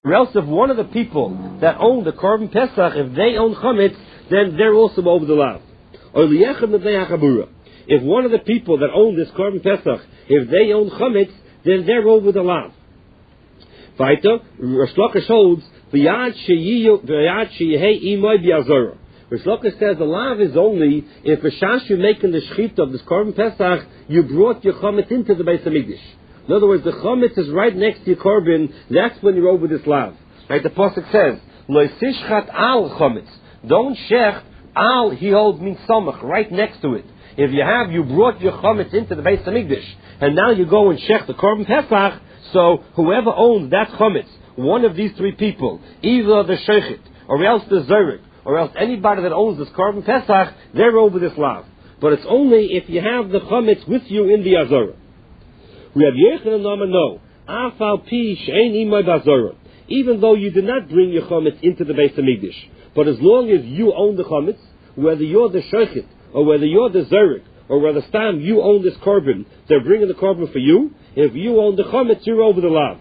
Or else if one of the people that own the Korban Pesach, if they own Chametz, then they're also over the lav. Or if one of the people that own this Korban Pesach, if they own Chametz, then they're over the lav. Weiter, Rosh Lakish holds, V'yad sheyehei imoy b'yazorah. Rosh Lakish says the lav is only if B'shash you're making the shechita of this Korban Pesach, you brought your Chametz into the Beis HaMikdash. In other words, the Chametz is right next to your Korban, that's when you're over this lav. Right, the Pasuk says, Lo tishchat al Chametz. Don't shech al, he holds means samach, right next to it. If you brought your Chametz into the Beis HaMikdash, and now you go and shech the Korban Pesach, so whoever owns that Chametz, one of these three people, either the Shechet, or else the Zerek, or else anybody that owns this Korban Pesach, they're over this lav. But it's only if you have the Chametz with you in the Azorah. Rabbi Yochanan no. Afal pi she'ein imay b'Azorah. Even though you did not bring your Chametz into the Beis HaMikdash, but as long as you own the Chametz, whether you're the Shechet, or whether you're the Zerek, or whether Stam, you own this Korban, they're bringing the Korban for you. If you own the Chametz, you're over the lav.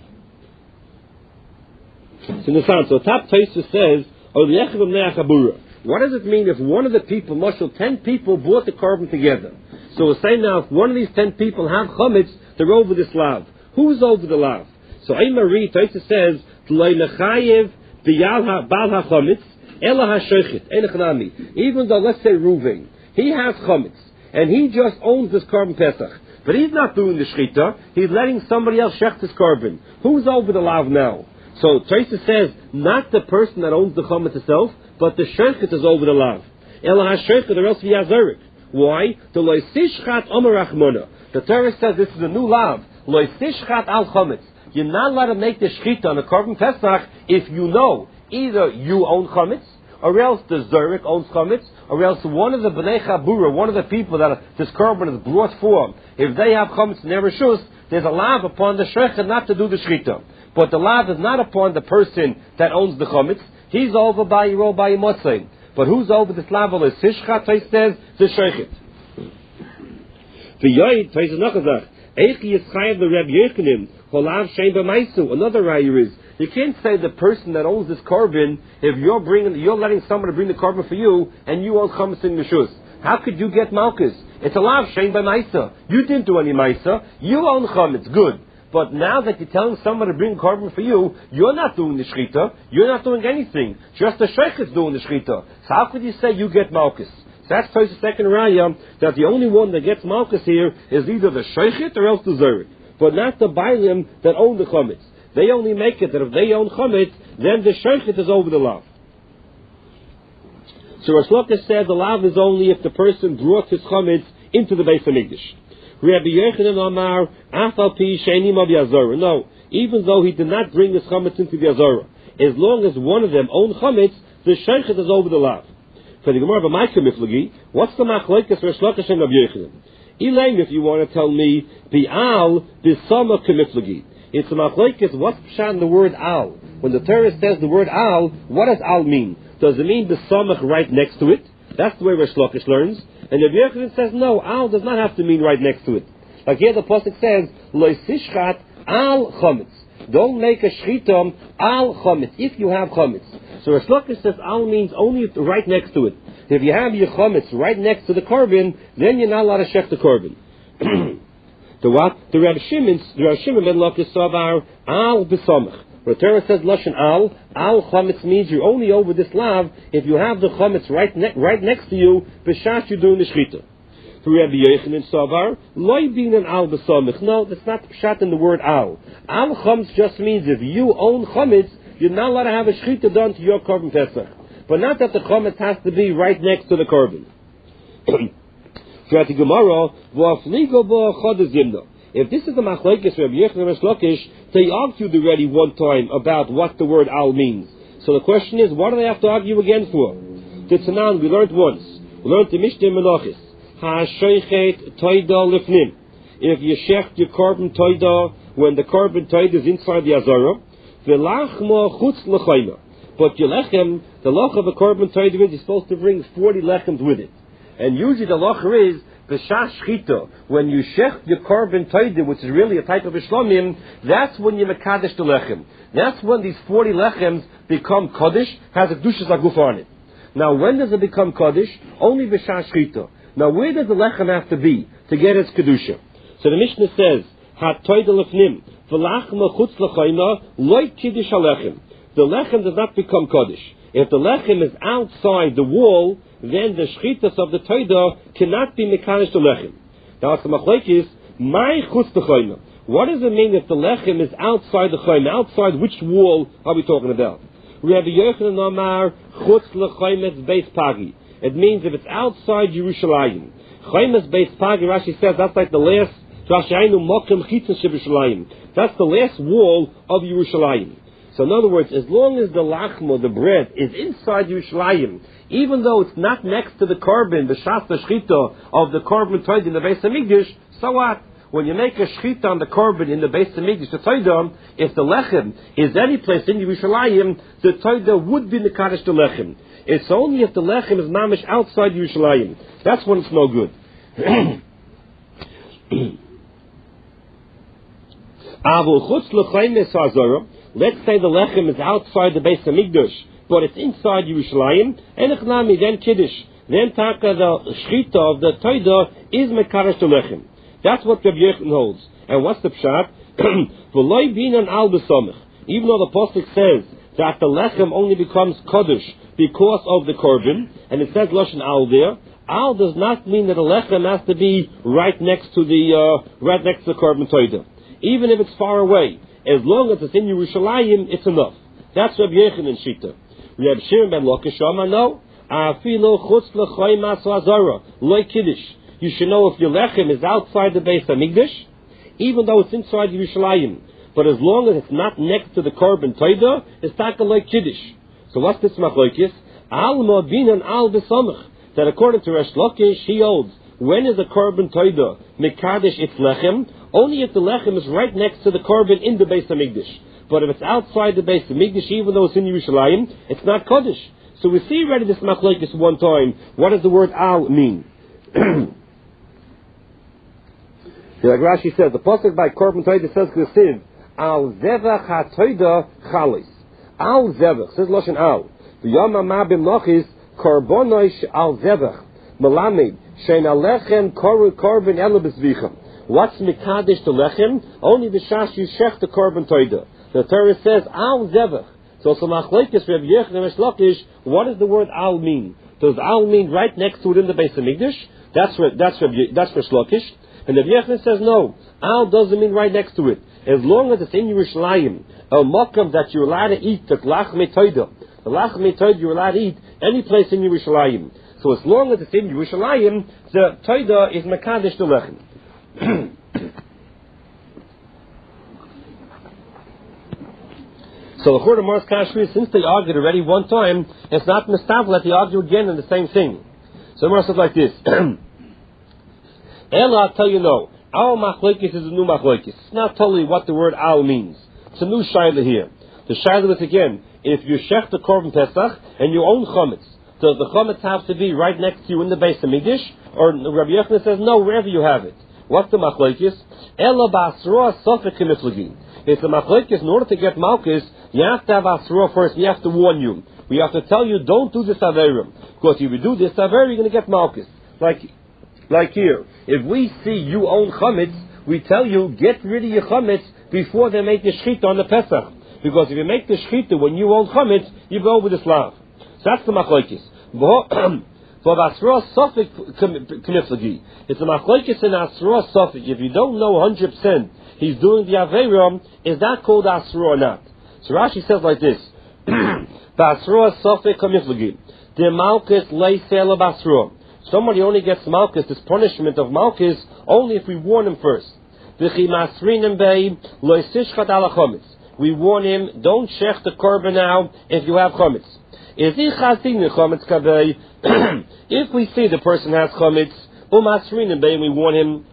So top Tosfos says, what does it mean if one of the people, Mashal, 10 people brought the Korban together? So we're saying now, if one of these 10 people have Chametz, they're over this lav. Who's over the lav? So Eimari, Tosfos says, even though, let's say Ruvain, he has Chametz, and he just owns this Korban Pesach, but he's not doing the Shechita, he's letting somebody else shech this Korban. Who's over the lav now? So Tosfos says, not the person that owns the Chametz itself, but the Shechet is over the lav. Ela HaShechet, or else v'yazarik. Why? The Lo Sishchat Omer Rachmona. The Torah says this is a new lav. Lo Sishchat Al Chametz. You're not allowed to make the Shechita on the Korban Pesach if you know either you own Chametz, or else the Zerek owns Chametz, or else one of the Bnei Chabura, one of the people that this Korban is brought for, if they have Chametz in their Rishus, there's a lav upon the Shechet not to do the Shechita. But the lav is not upon the person that owns the Chametz. He's over by Yiro by Yimotzei. But who's over this lav? Is Sishchat, he says, the Shechet. The Yoid, he says, Nachazach, Eichi Yischayev the Reb Yechanim, Holav Shein B'maisu. Another raya is, you can't say the person that owns this Korban, if you're letting somebody bring the Korban for you, and you own Chametz in Mishus. How could you get Malchus? It's a lav Shein B'maisa. You didn't do any Maisa. You own Chametz. Good. But now that you're telling somebody to bring Korban for you, you're not doing the Shechita, you're not doing anything. Just the Shechet's doing the Shechita. So how could you say you get Malchus? So that's Tosfos' second raya, that the only one that gets Malchus here is either the Shechet or else the Zerek. But not the Bailim that own the Chametz. They only make it that if they own Chametz, then the Shechet is over the lav. So Rosh Lakish said the lav is only if the person brought his Chametz into the Beis HaMikdash. Rabbi Yochanan Amar, Afal pi she'enim of Yazorah. No, even though he did not bring his Chametz into the Yazorah, as long as one of them owned Chametz, the Shechet is over the lav. For the Gemara of Maika Miflagi, what's the Machlokes Rosh Lakish and Rabbi Yochanan? Elaine, if you want to tell me, Bi'al, B'sama K'miflagi. It's a Machlokes, what's Pshat in the word Al? When the Torah says the word Al, what does Al mean? Does it mean the Samach right next to it? That's the way Rosh Lakish learns. And Rabbi Yochanan says, no, Al does not have to mean right next to it. Like here the Pasuk says, Lo Sishchat Al Chametz. Don't make a Shchitam Al Chametz, if you have Chametz. So Rosh Lakish says Al means only right next to it. If you have your Chametz right next to the Korban, then you're not allowed to shech the Korban. The what? The Rav Shimon ben Lakish Savar Al B'samach. The Torah says Lashon Al Chametz means you're only over this lav if you have the Chametz right next to you, b'shat you're doing the Shechita. For Rabbi Yochanan Savar, Loi bin an Al B'samich. No, that's not pshat in the word Al. Al Chametz just means if you own Chametz, you're not allowed to have a Shechita done to your Korban Pesach. But not that the Chametz has to be right next to the Korban. So Gemara, V'afligo bo chodesh yimna. If this is the Machlokes Rabbi Yochanan and Rosh Lakish, they argued already one time about what the word Al means. So the question is, what do they have to argue again for? The Tanan, we learned once. We learned the Mishnah Menachis. Ha-sheichet toida lifnim. If you shech your Korban toida, when the Korban toida is inside the Azara, v'lachma chutz l'chayma. But your lechem, the lach of a Korban toida is you're supposed to bring 40 lechems with it. And usually the lach is, B'shas shchita, when you shech your korban toida, which is really a type of Ishlomim, that's when you mekadesh the lechem. That's when these 40 lechems become Kaddish, has a Kedushas Aguf on it. Now, when does it become Kaddish? Only b'shas shchita. Now, where does the lechem have to be to get its Kedusha? So the Mishnah says, Ha-toida lefnim, v'lachma chutz l'chayna, loy kiddush ha-lechem. The lechem does not become Kaddish. If the lechem is outside the wall, then the shchitas of the toida cannot be mekadesh the lechem. Now, it's the machlekes, my chutz l'chayna. What does it mean if the lechem is outside the chayna? Outside which wall are we talking about? Rabbi Yochanan Amar, chutz l'chaymetz beis pagi. It means if it's outside Yerushalayim. Chaymetz beis pagi, Rashi says, that's like the last, that's the last wall of Yerushalayim. So in other words, as long as the lachma, the bread, is inside Yerushalayim, even though it's not next to the korban, the shasta shchita of the korban toid in the Beis Hamikdash, so what? When you make a shchita on the korban in the Beis Hamikdash, the toida, if the lechem is any place in Yerushalayim, the toida would be mekadesh the lechem. It's only if the lechem is mamish outside Yerushalayim. That's when it's no good. Let's say the lechem is outside the Beis Hamikdash, but it's inside Yerushalayim, and echnami, then kiddush, then taka the shchita of the toida is mekadesh the lechem. That's what Rabbi Yochanan holds. And what's the pshat? V'loy binan al b'samich. Even though the pasuk says that the lechem only becomes kaddish because of the korban, and it says lashon al there, al does not mean that the lechem has to be right next to the korban toida. Even if it's far away, as long as it's in Yerushalayim, it's enough. That's Rabbi Yochanan shita. Rabbi Shimon ben Lakish Amar no. Afilo chutz l'choy maso azara loy kiddush. You should know if your lechem is outside the Beis Hamikdash, even though it's inside Yerushalayim. But as long as it's not next to the korban toida, it's taka like kiddush. So what's this machlokes? Al mo'binan al b'samach. That according to Resh Lakish, he holds, when is the korban toida mekadesh its lechem? Only if the lechem is right next to the korban in the Beis Hamikdash. But if it's outside the Beis Hamikdash, even though it's in Yerushalayim, it's not kaddish. So we see already this machlokes one time. What does the word al mean? Like Rashi says, the pasuk by korban toida says k'siv al zevach ha'toida chalis. Al zevach says lashon al. V'yama ma b'mlachis korbonosh al zevach melamed shein alechem korban ela b'zvicham. What's mekadesh the lechem? Only the shash you shech the korban toida. The Torah says al zevach. So machlokes Rabbi Yochanan and Lakish, what does the word al mean? Does al mean right next to it in the Beis Hamikdash? That's for Lakish. And the Yochanan says no. Al doesn't mean right next to it. As long as it's in Yerushalayim, a makam that you're allowed to eat, the lachmei toida. The lachmei toida you're allowed to eat any place in Yerushalayim. So as long as it's in Yerushalayim, the toida is mekadesh the lechem. So the Chur of Mars Kashmir, since they argued already one time, it's not mistav that they argue again in the same thing. So Mars says like this. Ella, I'll tell you no. Our machlokes is a new machlokes. It's not totally what the word al means. It's a new shayla here. The shayla is again, if you shech the korban pesach and you own chametz, does the chametz have to be right next to you in the Beis Hamikdash? Or Rabbi Yochanan says no, wherever you have it. What's the machlokes? Ella ba'asroa sofek k'miflagin. It's the machlokes. In order to get malchus, you have to have asroa first. We have to warn you. We have to tell you, don't do this averim. Because if you do this averim, you're going to get malchus. Like here, if we see you own chametz, we tell you, get rid of your chametz before they make the shchita on the Pesach. Because if you make the shchita when you own chametz, you go with the slav. So that's the machlokes. For asroa sofek k'miflagi, it's a machlokes in asroa sofek. If you don't know 100% he's doing the averim, is that called asroa or not? So Rashi says like this: Basroa sofek k'miflagi, the malchus leisela basroa. Somebody only gets malchus, this punishment of malchus, only if we warn him first. We warn him, don't shech the korban now if you have chametz. If we see the person has chametz, and we warn him,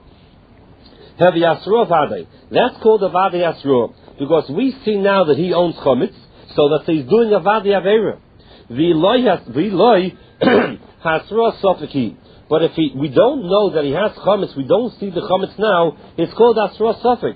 that's called a vadi asro, because we see now that he owns chametz, so that he's doing a vadi avera. Hasra sofeki. But if we don't know that he has chametz, we don't see the chametz now, it's called asra safek.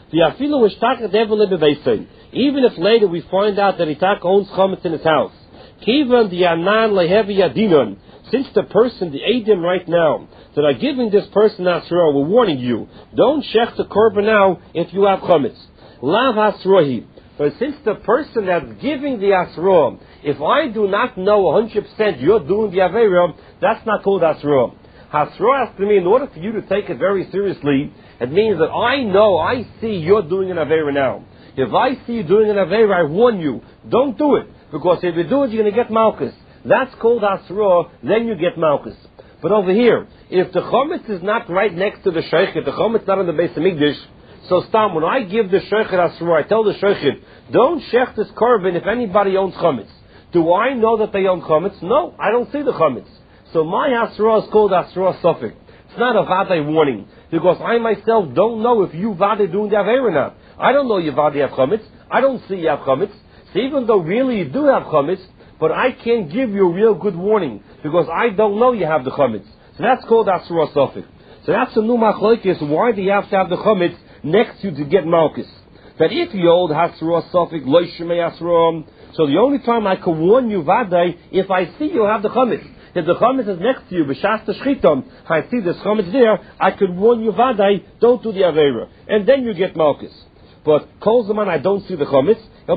Even if later we find out that he owns chametz in his house. Kivan dianan lehevi yadinon. Since the person, the Eidim right now, that are giving this person asra, we're warning you, don't shech the korban now if you have chametz. Lav asrohi. But since the person that's giving the asra, if I do not know 100% you're doing the aveira, that's not called asra. Asra has to mean, in order for you to take it very seriously, it means that I see you're doing an aveira now. If I see you doing an aveira, I warn you, don't do it. Because if you do it, you're going to get malchus. That's called asra, then you get malchus. But over here, if the chometz is not right next to the sheikhet, the chometz not on the Beis Hamikdash, so Stam, when I give the sheikhet asra, I tell the sheikhet, don't shech this korban if anybody owns chometz. Do I know that they own chometz? No, I don't see the chometz. So my asra is called asra safek. It's not a vaday warning, because I myself don't know if you vaday doing the aveira or not. I don't know you vaday have chometz. I don't see you have chometz. So even though really you do have chametz, but I can't give you a real good warning because I don't know you have the chametz. So that's called asura safek. So that's a new machlokes. Why do you have to have the chametz next to you to get malchus? That if you hold asura safek lo shemei asura, so the only time I can warn you vaday if I see you have the chametz. If the chametz is next to you, b'shas shchitam, I see this chametz there, I could warn you vaday, don't do the aveira, and then you get malchus. But kol zaman I don't see the chametz. So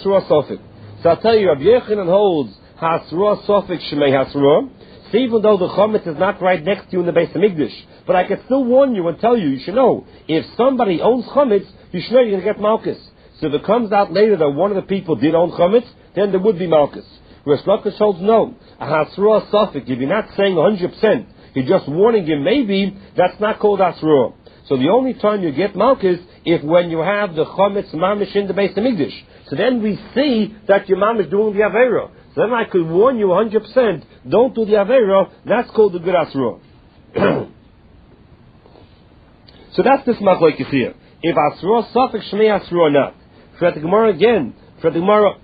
I'll tell you, Rabbi Yechanan holds Hasra Sofik Shemei Hasra. So even though the chametz is not right next to you in the Beis Hamikdash, but I can still warn you and tell you, you should know, if somebody owns chametz, you should know you're going to get malchus. So if it comes out later that one of the people did own chametz, then there would be malchus. Whereas Lakish holds no. A Hasra Sofik, if you're not saying 100%, you're just warning him maybe, that's not called Hasra. So the only time you get malchus if when you have the chametz mamish in the Beis Hamikdash. So then we see that your mamish doing the aveira. So then I could warn you 100%, don't do the aveira. That's called the good asra. So that's this machlokes here. If asra safek shmei asra or not. For the Gemara again. For the Gemara,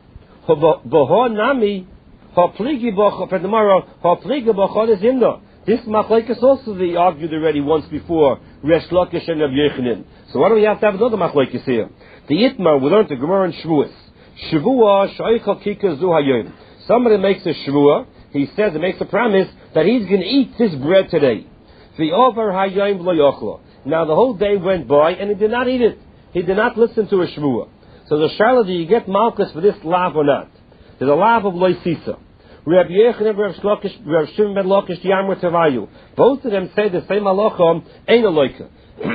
boho nami hapligi bocha. For the Gemara, hapligi bocha is imna. This machlokes also they argued already once before, Resh Lakish and Rabbi Yechanan. So why do we have to have another machlokes here? The Itmar, we learned the Gemara in Shavuos. Shavua shaycha kika zu hayom. Somebody makes a Shavua, he says, he makes a promise that he's going to eat this bread today. The over hayom lo yochlo. Now the whole day went by and he did not eat it. He did not listen to a Shavua. So the Sharla, do you get malchus for this lav or not? There's a lav of loisisa. Rabbi Yechanan and Rabbi Shimon ben Lakish Yamar Tavayu. Both of them say the same halacha, ain't a loika.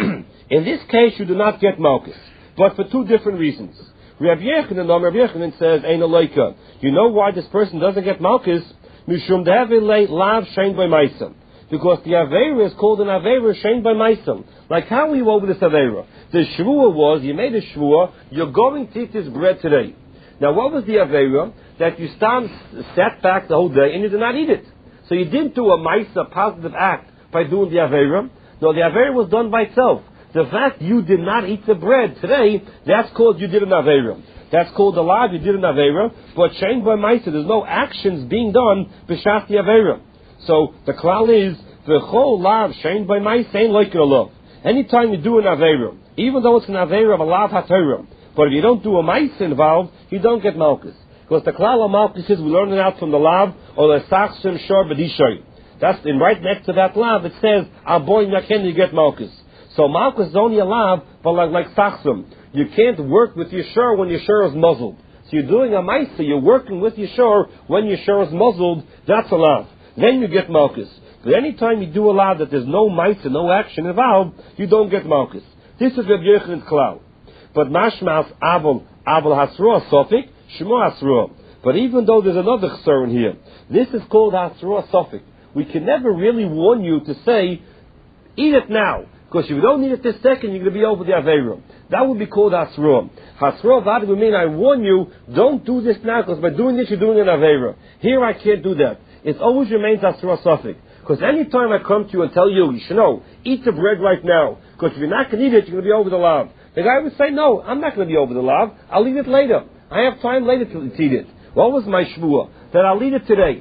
In this case, you do not get malchus, but for two different reasons. Rabbi Yechanan says, ain't a loika. You know why this person doesn't get malchus? Mishum de'avilei lav shein by maisam. Because the aveira is called an aveira shein by maisam. Like how we over this aveira? The shvua was, you made a shvua, you're going to eat this bread today. Now what was the aveira? That you sat back the whole day and you did not eat it. So you didn't do a maisa, positive act, by doing the aveira. No, the aveira was done by itself. The fact you did not eat the bread today, that's called you did an aveira. That's called the lav, you did an aveira. But shein by maisa, there's no actions being done b'shas the aveira. So the klal is, the whole lav, shein by maisa, ain't like a lav. Anytime you do an aveira, even though it's an aveira of a lav haTorah, but if you don't do a maisa involved, you don't get malchus. Because the klal of malchus is we learn it out from the lav or the sachsim shor b'dishoy. That's in right next to that lav. It says aboy naken you get malchus. So malchus is only a lav, but like sachsim, you can't work with your shor when your shor is muzzled. So you're doing a ma'isa, you're working with your shor when your shor is muzzled. That's a lav. Then you get malchus. But anytime you do a lav that there's no ma'isa, no action involved, you don't get malchus. This is Rabbi Yechanan's klal. But mashmas abel hasra sofik. Shema Asra. But even though there's another chsar in here, this is called Asra Sofik. We can never really warn you to say, eat it now. Because if you don't eat it this second, you're going to be over the Aveira. That would be called Asra. Asra Vadi would mean I warn you, don't do this now, because by doing this, you're doing an Aveira. Here I can't do that. It always remains Asra Sofik. Because any time I come to you and tell you, you should know, eat the bread right now. Because if you're not going to eat it, you're going to be over the lav. The guy would say, no, I'm not going to be over the lav. I'll eat it later. I have time later to eat it. What was my shvua? That I'll eat it today.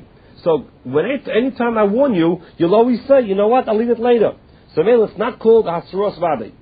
So anytime I warn you, you'll always say, you know what, I'll leave it later. So maybe it's not called Hasuros Vade.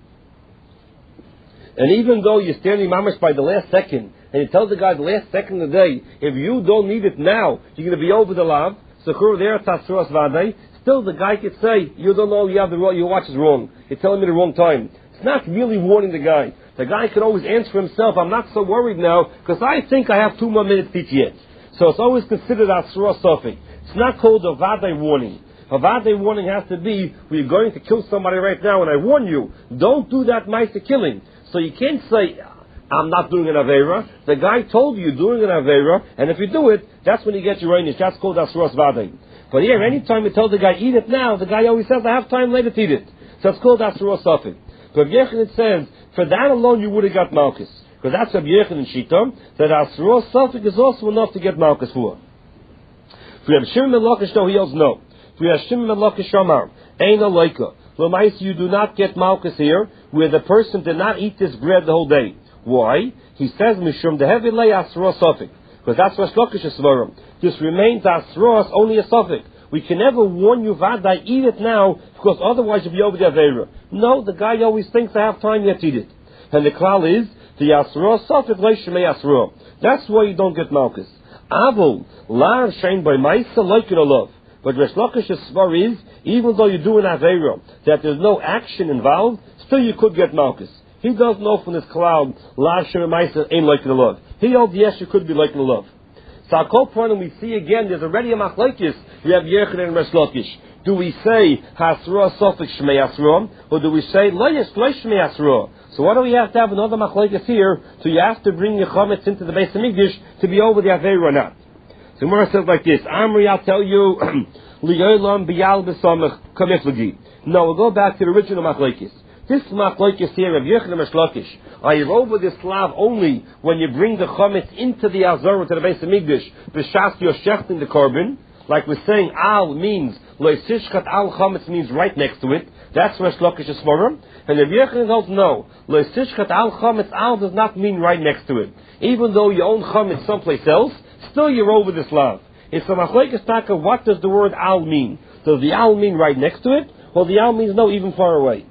And even though you're standing mamash by the last second, and you tell the guy the last second of the day, if you don't need it now, you're going to be over the lav, so there it's Hasuros Vade, still the guy could say, you don't know, your watch is wrong. You're telling me the wrong time. It's not really warning the guy. The guy can always answer himself, I'm not so worried now, because I think I have 2 more minutes to eat yet. So it's always considered Hasuros Sofik. It's not called a Vade warning. A Vade warning has to be, we're going to kill somebody right now, and I warn you, don't do that Ma'aser killing. So you can't say, I'm not doing an Aveira. The guy told you you're doing an Aveira, and if you do it, that's when you get your Einish. That's called Hasuros Vade. But here, anytime you tell the guy, eat it now, the guy always says, I have time later to eat it. So it's called Hasuros Sofik. But Yechanan says, for that alone you would have got Malchus. Because that's Rabbi Yechanan Shita, that Hasuros Sofik is also enough to get Malchus for. If we have Shimon ben Lakish, though, he yells no. If we have Shimon ben Lakish Shamar, Ein Aleika. L'mais, you do not get Malchus here, where the person did not eat this bread the whole day. Why? He says, Mishum dehevi lei Hasuros Sofik. Because that's what Lakish is svarim. This remains Hasuros, only a Sofik. We can never warn you, Vadai, eat it now, because otherwise you'll be over the Aveira. No, the guy always thinks I have time yet to eat it. And the klal is, the Hasuros Sofik lei shemei Hasuros. That's why you don't get Malchus. Avol, lar shein by Maisa, like it or love. But Resh Lakish's svar is, even though you do an Aveira, that there's no action involved, still you could get Malchus. He doesn't know from this cloud, lar shein by Maisa, ain't like it or love. He held, yes, you could be like it or love. So I'll call point, and we see again, there's already a machlokes. We have Yechanan and Resh Lakish. Do we say Hasuros Sofik Shmei Hasuros, or do we say Lo Shmei Hasuros? So why do we have to have another machlokes here? So you have to bring your chametz into the Beis Hamikdash to be over the Aveira or not. So Gemara says like this: Amri, I'll tell you, Liyolam Biyal B'Samach Kamiflagi. No, we'll go back to the original machlokes. This machlokes here of Yechanan and Resh Lakish. Are you over this slav only when you bring the chametz into the Azara to the Beis Hamikdash? B'shas you're shechting the korban. Like we're saying, al means, lo sishchat al chametz means right next to it. That's Resh Lakish's forum. And the Yechanan holds no. Lo sishchat al chametz, al does not mean right next to it. Even though you own chametz someplace else, still you're over this lav. It's a machlokes taka, what does the word al mean? Does the al mean right next to it? Or the al means no, even far away?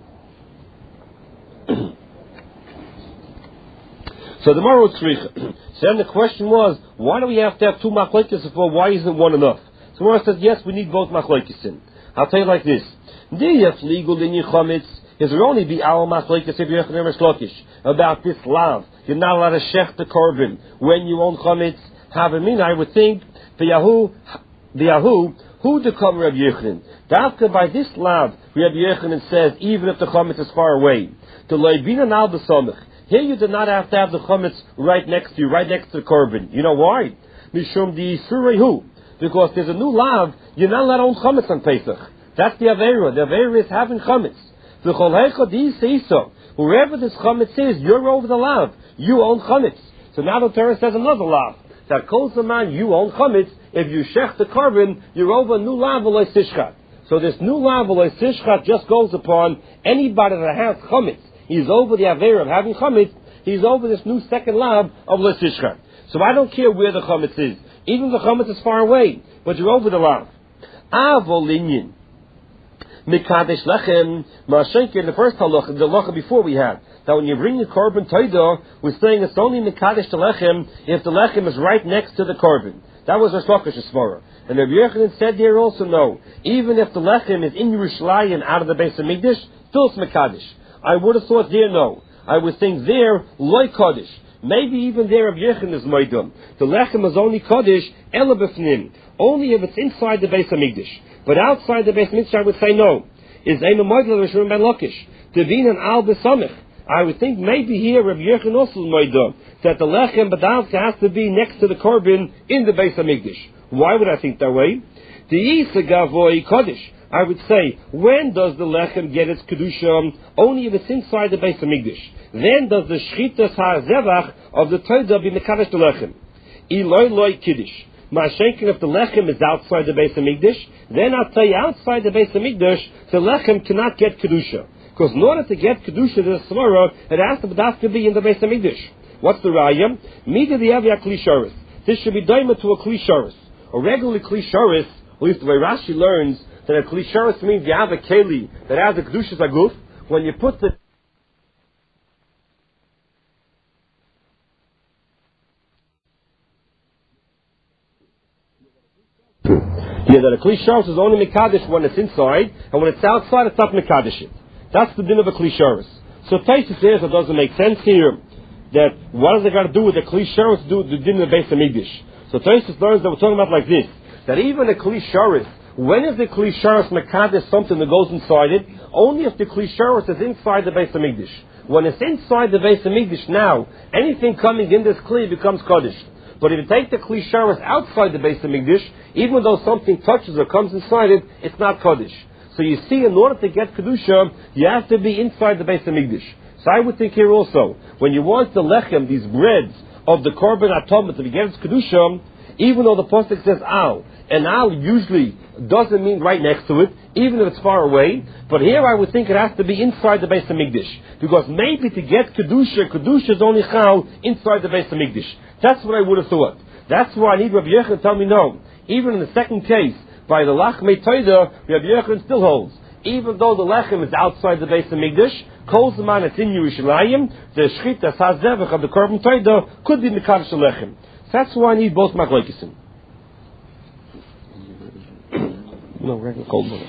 So the Maro Tzricha. So then the question was, why do we have to have 2 machlokes for? Why isn't one enough? So Maro says, yes, we need both machlokes in. I'll tell you like this. Is there only be our machlokes if you have Resh Lakish about this lav? You're not allowed to shech the korban when you own chametz. Have a mean, I would think, the Yahu, who the come Rabbi Yechanan? After by this lav, Rabbi Yechanan says, even if the chametz is far away, the leibina al b'samach. Here you do not have to have the chametz right next to you, right next to the korban. You know why? Mishum di surehu. Because there's a new lav, you're not allowed to own chametz on Pesach. That's the Aveira. The Aveira is having chametz. Wherever this chametz is, you're over the lav. You own chametz. So now the Torah says another lav. That calls the man, you own chametz. If you shech the korban, you're over a new lav v'lo sishchat. So this new lav v'lo sishchat just goes upon anybody that has chametz. He's over the Aveira of having chametz. He's over this new second lav of lo sishchat. So I don't care where the chametz is. Even the chametz is far away, but you're over the lav. Avolinyin. Mikadesh lechem. Ma'ashenke in the first halacha, the halacha before we had, that when you bring the korban toida, we're saying it's only mikadesh to lechem if the lechem is right next to the korban. That was Resh Lakish's svara. And Rabbi Yechanan said there also no. Even if the lechem is in Yerushalayim out of the Beis Hamikdash, still it's mikadesh. I would have thought there no. I would think there loy kodesh. Maybe even there Rabbi Yechanan is moidum. The lechem is only kodesh ela b'fnim. Only if it's inside the Beis Hamikdash. But outside the Beis Hamikdash I would say no. Is eino moidel Resh ben Lakish. Devin and al b'samech. I would think maybe here Rabbi Yechanan also is moidum. That the lechem badavka has to be next to the korban in the Beis Hamikdash. Why would I think that way? The Yisa gavoy kodesh. I would say, when does the lechem get its kedusha? Only if it's inside the Beis Hamikdash. Then does the shchitas ha'zevach of the toida be mekadesh the lechem. Eloi loy kiddush. Ma'ashenkin, if the lechem is outside the Beis Hamikdash, then I'll tell you, outside the Beis Hamikdash, the lechem cannot get kedusha. Because in order to get kedusha to the svara, it has to be in the Beis Hamikdash. What's the raya? Mida the avya kli sharis. This should be daima to a kli sharis. A regular klisharis, at least the way Rashi learns, that a klisharis means you have a keli that has a kedushas aguf. When you put the that a klisharis is only mekadesh when it's inside, and when it's outside, it's not mekadesh it. That's the din of a klisharis. So Taisus says it doesn't make sense here. That what does it got to do with the klisharis? Do the din of the Beis Hamikdash? So Taisus learns that we're talking about like this: that even a klisharis, when is the klisharis mekadesh something that goes inside it? Only if the klisharis is inside the Beis Hamikdash. When it's inside the Beis Hamikdash, now anything coming in this kli becomes kaddish. But if you take the klisharis outside the Beis Hamikdash, even though something touches or comes inside it, it's not kaddish. So you see, in order to get kedusha, you have to be inside the Beis Hamikdash. So I would think here also, when you want the lechem, these breads of the korban atomah to be given kedusha, even though the pasuk says al, and al usually doesn't mean right next to it, even if it's far away. But here I would think it has to be inside the Beis Hamikdash, because maybe to get kedusha is only chal inside the Beis Hamikdash. That's what I would have thought. That's why I need Rabbi Yochanan to tell me no. Even in the second case, by the lachmei toida, Rabbi Yochanan still holds. Even though the lechem is outside the Beis Hamikdash, kol zaman it's in Yerushalayim, the shchitas hazevach of the korban toida could be mekadosh lechem. That's why I need both machlokes. No, regular cold water.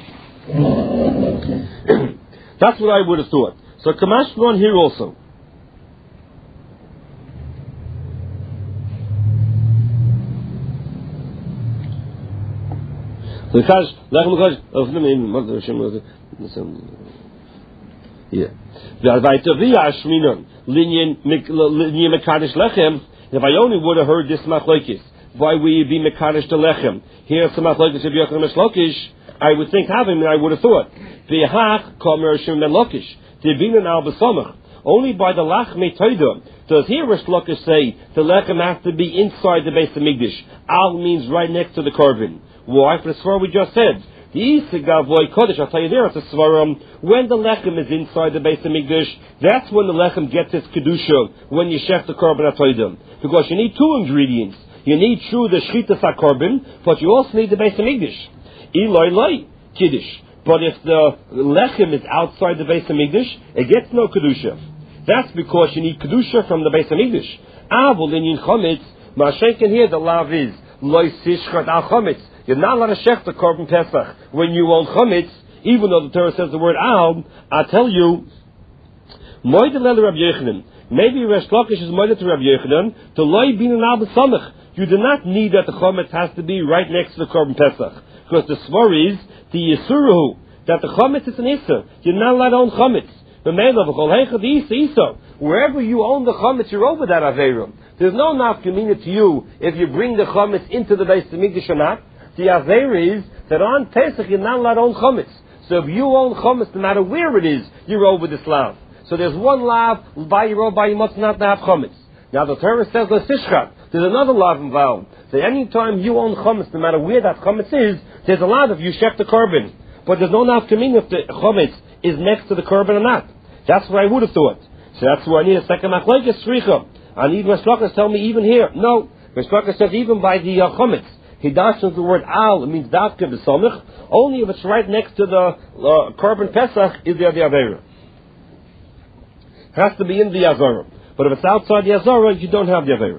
That's what I would have thought. So Kamash on here also. So if I only would have heard this machlokes, why would you be mekadosh the lechem? Here some machlokes of Yochanan Meshlokish, I would think having, I would have thought. V'yachach kamer shem melokish. Tibina now b'samach. Only by the lachmei toida does here Rish Lakish say the lechem has to be inside the Beis Hamikdash. Al means right next to the korban. Why? For the svar we just said. The Isagavoy Kodesh, I'll tell you there at the svarim, when the lechem is inside the Beis Hamikdash, that's when the lechem gets its kedusha, when you shech the korban atoidim. Because you need two ingredients. You need true the shchitas hakorban, but you also need the Beis Hamikdash. Eloi loi kiddush. But if the lechem is outside the Beis Hamikdash, it gets no kedusha. That's because you need kedusha from the Beis Hamikdash. Avol in yin chometz, Mashenken here the lav is loi sishchat al chometz. You're not allowed to shech the korban pesach when you own chometz, even though the Torah says the word al. I tell you, moed lel Rabbi Yochanan. Maybe Resh Lakish is moed to Rabbi Yochanan to loi bin al b'samach. You do not need that the chometz has to be right next to the korban pesach, because the svar is the yisuruhu that the chometz is an issa. You're not allowed to own chometz. Wherever you own the chometz, you're over that averum. There's no nafkamina to you if you bring the chometz into the Beis Hamikdash or not. The aver is that on Pesach you're not allowed to own chometz. So if you own chometz, no matter where it is, you're over this lav. So there's one lav by you must not have chometz. Now the Torah says l'sishchat. There's another lav involved. So any time you own chometz, no matter where that chometz is, there's a lot of you shech the korban. But there's no nafkamina if the chometz is next to the korban or not. That's what I would have thought. So that's why I need a second machlokes shricha. I need Resh Lakish tell me even here. No, Resh Lakish says even by the chometz. He dashes the word al, it means davke b'samach. Only if it's right next to the korban pesach is there the avera. It has to be in the azara. But if it's outside the azara, you don't have the avera.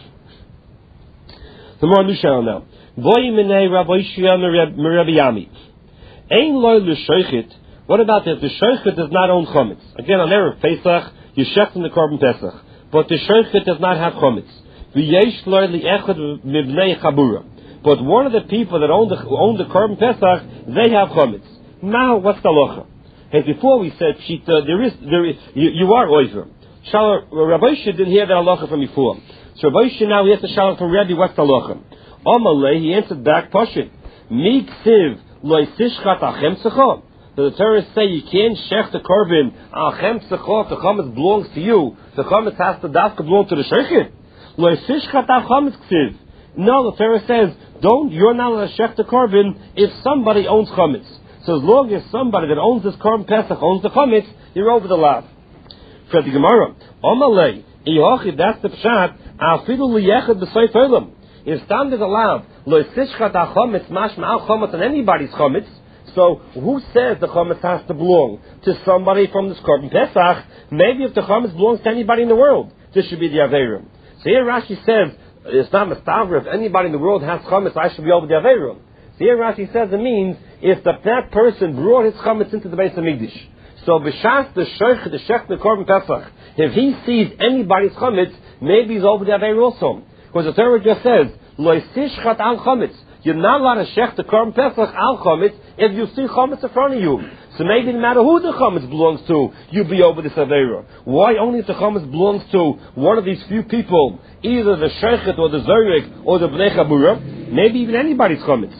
The more nushal now. Voy minei Rabbi Shia Rabbi Yami. Ein loy l'shoichet. What about if the shoichet does not own chometz? Again, on Erev Pesach, you shech in the korban pesach, but the shoichet does not have chometz. V'yesh loy li'echad mibnei chabura. But one of the people that own the korban pesach, they have chometz. Now, what's the halacha? Hey, before we said pshita, you are oiver. Rabbi Shia didn't hear that halacha from before. So Rabbi Shia now he has to shout from Rebbe, what's the halacha? Amalei, he answered back, pashit. Mi ksiv loy sishchat achem secha. The Torah say you can't shech the korban achem secha. The chometz belongs to you. The chometz has to dafka belong to the sheikhet. Loy sishchat achem ksiv. No, the Torah says, you're not allowed to shech the korban if somebody owns chometz. So as long as somebody that owns this korban pesach owns the chometz, you're over the lav. For the Gemara, Omalei, Iyochi, that's the pshat, Afidu liyechad b'soif olam. If stand is allowed, Lo yisishchat al chametz, mashma al chametz on anybody's chametz. So who says the chametz has to belong to somebody from this Korban Pesach? Maybe if the chametz belongs to anybody in the world, this should be the Averim. So here Rashi says, it's not Mustaver, if anybody in the world has chametz, I should be over the Averim. So here Rashi says it means, if that person brought his chametz into the Beis HaMikdash, so b'shas the shech the Korban Pesach, if he sees anybody's chametz, maybe he's over the Aveir also. Because the Torah just says, Lo yisishchat al chametz. You're not allowed to shech the Korban Pesach al chametz if you see chametz in front of you. So maybe no matter who the chametz belongs to, you'll be over this Aveira. Why only if the chametz belongs to one of these few people, either the shechet or the zorik or the bnei chabura, maybe even anybody's chametz.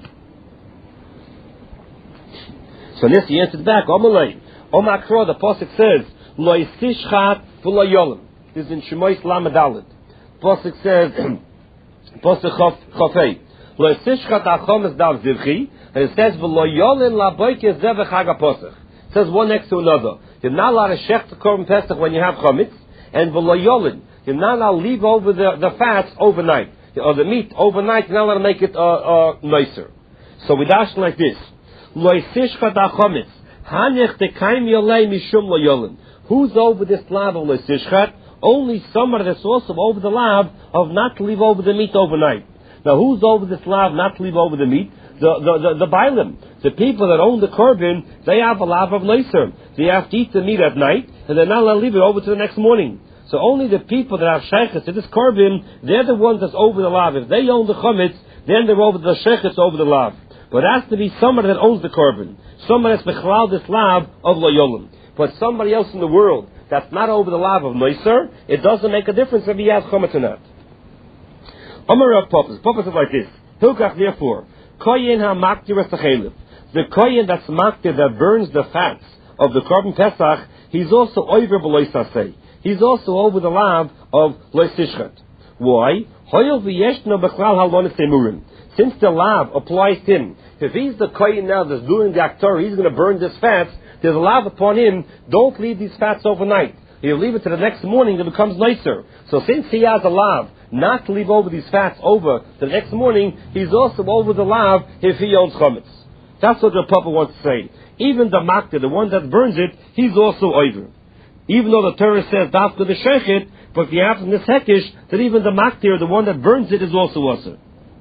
So this he answered back, Omalei. Omakro, the Pasuk says, Lo yisishchat v'lo yolim. This is in Shemois Lamed Dalet. Pasuk says, Pasuk Chafei, Lo yisishchat al chametz dav zivchi, and it says, V'lo yolim laboike zevach hag HaPasach. It says one next to another. You're not allowed to shech the Korban Pesach when you have chametz, and v'lo yolim, you're not allowed to leave over the fats overnight, or the meat overnight, you're not allowed to make it nicer. So we dash like this, Lo yisishchat al chametz, Hanech tekaim yolei mishum lo yolim. Who's over this lav of lo yisishchat? Only somebody that's also over the lav of not to leave over the meat overnight. Now who's over this lav not to leave over the meat? The bailim. The people that own the korban, they have a lav of leiser. They have to eat the meat at night, and they're not allowed to leave it over to the next morning. So only the people that have sheikhs to this korban, they're the ones that's over the lav. If they own the chametz, then they're over the sheikhs over the lav. But it has to be somebody that owns the korban. Somebody that's bechlal this lav of lo yolim. But somebody else in the world that's not over the lav of noiser, it doesn't make a difference if he has chametz or not. Amar Rav Papa. Papa says like this. Hilkach therefore, koyin ha-maktir es-tachelev. The koyin that's maktir, that burns the fats of the Korban Pesach, he's also over b'lo yisasei. He's also over the lav of lo yisishchat. Why? Hoyel v'yeshno bechlal halonis emurim. Since the lav applies to him, if he's the kohen now that's doing the aktor, he's going to burn this fats, there's a lav upon him, don't leave these fats overnight. You leave it to the next morning, it becomes nicer. So since he has a lav not to leave over these fats over the next morning, he's also over the lav if he owns chametz. That's what the Papa wants to say. Even the makter, the one that burns it, he's also over. Even though the Torah says after the shechet, but you have in this hekish that even the makter, the one that burns it, is also also.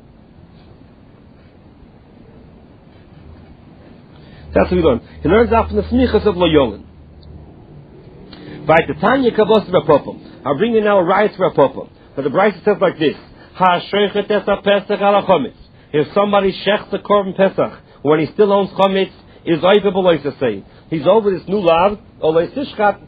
That's what we learn. He learns out from the smichas of lo yolin. By the Tanya Kavos Rapopam. I'll bring you now a riot for Rapopam. But the Bryce says like this: Ha-shechet es ha-pesach ala chametz. If somebody shechs the Korban Pesach when he still owns chametz, is over below to say he's over this new lav or lo yisishchat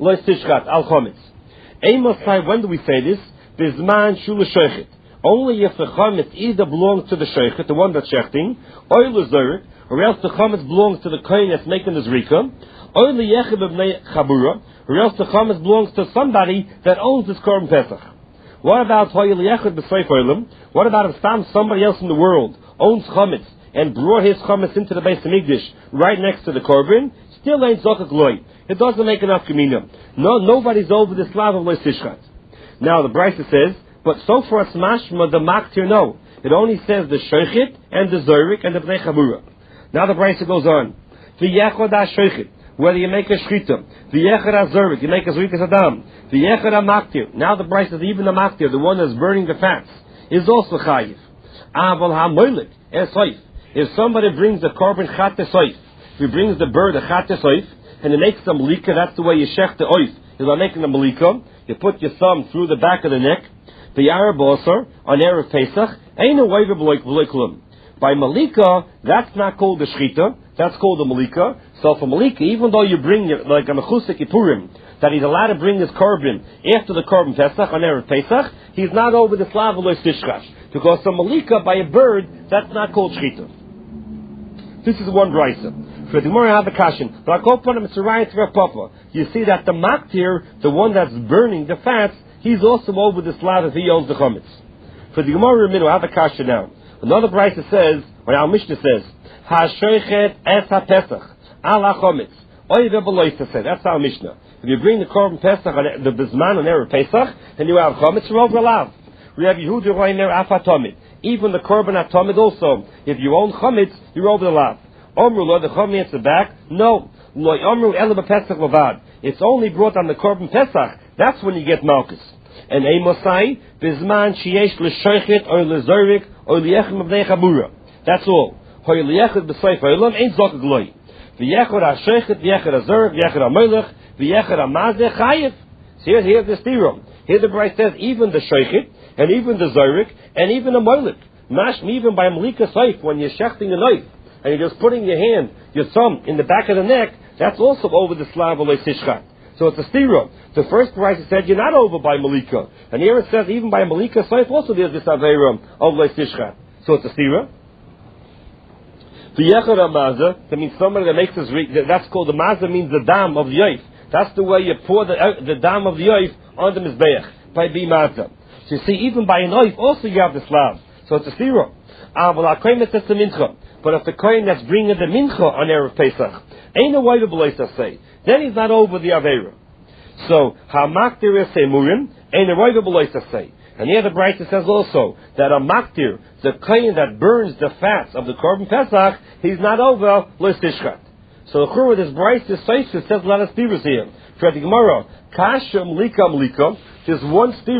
al chametz. Amos, when do we say this? Bizman shul shechet. Only if the chametz either belongs to the shechet, the one that's shechting, or the or else the chametz belongs to the kohen that's making the zrika, or the yechid of bnei chabura, or else the chametz belongs to somebody that owns this Korban Pesach. What about hoyel yechid b'seif oilim? What about if somebody else in the world owns chametz and brought his chametz into the Beis HaMikdash right next to the korban? Still ain't zokak loy. It doesn't make enough gemina. No, nobody's over this lav of lo yisishchat. Now the Brisa says, but so far it's mashma the maktir no. It only says the shochet and the zorik and the bnei chabura. Now the Brisa goes on. V'yechad ha-shochet, whether you make a shchita. V'yechad ha-zorik, you make a zrikas adam. V'yechad ha-maktir. Now the Brisa says even the maktir, the one that's burning the fats, is also chayiv. Aval ha-moilik, es-soif. If somebody brings the korban chat soif, if he brings the bird a chat soif, and he makes some malika, that's the way you shech the oif. Is by making a malika, you put your thumb through the back of the neck, the Arab Osar, on Erev Pesach, ain't a waiver b'loiklum. By malika, that's not called the shchita, that's called the malika. So for malika, even though you bring it like a mechusik Yippurim, that he's allowed to bring his korban after the korban Pesach, on Erev Pesach, he's not over the slav lois tishchash. Because the malika by a bird, that's not called shchita. This is one brisa. For the Gemara have a kashin. But I go upon him, it's a riot to Papa. You see that the maktir, the one that's burning the fats, he's also over the slav if he owns the chametz. For the Gemara Minu, have a kashin now. Another brisa says, or our Mishnah says, Ha-shochet es ha-pesach, ala chametz. Oy ve'beloy to say. That's our Mishnah. If you bring the korban Pesach, on the bizman on Erev Pesach, then you have chametz, you're over lav. We have Yehuda Reiner Afatomit. even the korban atomid also. If you own chametz, you're over the lav. Omru, the Chum answered back, no. It's only brought on the korban pesach. That's when you get malchus. And Amosai, Bizman Shiesh L'Shoichet or L'Zorik or Liechem of Nechabura. That's all. Hoy Liechet B'Seif Olam ain't Zok Gloi. V'Yechot HaShoichet, V'Yechot HaZorik, V'Yechot HaMelech, V'Yechot HaMazeh Chayev. So here's the theorem. Here the Bryce says even the Shoichet, and even the Zorik, and even the Melech. Mashma even by Malika Seif, when you're shechting a knife, and you're just putting your hand, your thumb, in the back of the neck, that's also over the slav Olei Tishchat. So it's a stira. The first price said you're not over by Malika. And here it says even by Malika Saif also there's this Aveira of Leistishcha. So it's a stira. The Yechad HaMazah, that means somebody that makes this, that's called the Mazah means the dam of the Yoif. That's the way you pour the dam of the Yoif on the Mizbeach, by B Mazah. So you see, even by an Yoif also you have the Slav. So it's a stira. But if the Kohen that's bringing the Mincha on Erev Pesach, ain't a way to say, then he's not over the Aveira. So, Hamaktir is Semurim, ain't a way to say. And here the Brayta says also that a Maktir, the Kohen that burns the fats of the Korban Pesach, he's not over Lois Tishchat. So the Chur with this Brayta says a lot of stevers here. For the Gemara, Kasha Mlika Mlika, there's one steer.